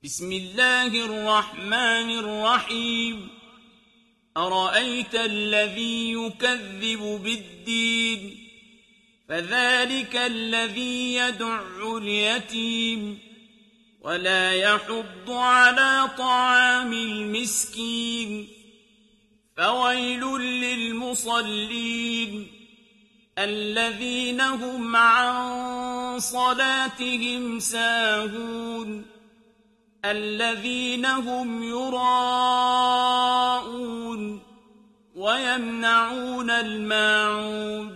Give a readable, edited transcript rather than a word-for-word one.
بسم الله الرحمن الرحيم أرأيت الذي يكذب بالدين فذلك الذي يدع اليتيم ولا يحض على طعام المسكين فويل للمصلين الذين هم عن صلاتهم ساهون الذين هم يراءون ويمنعون الماعون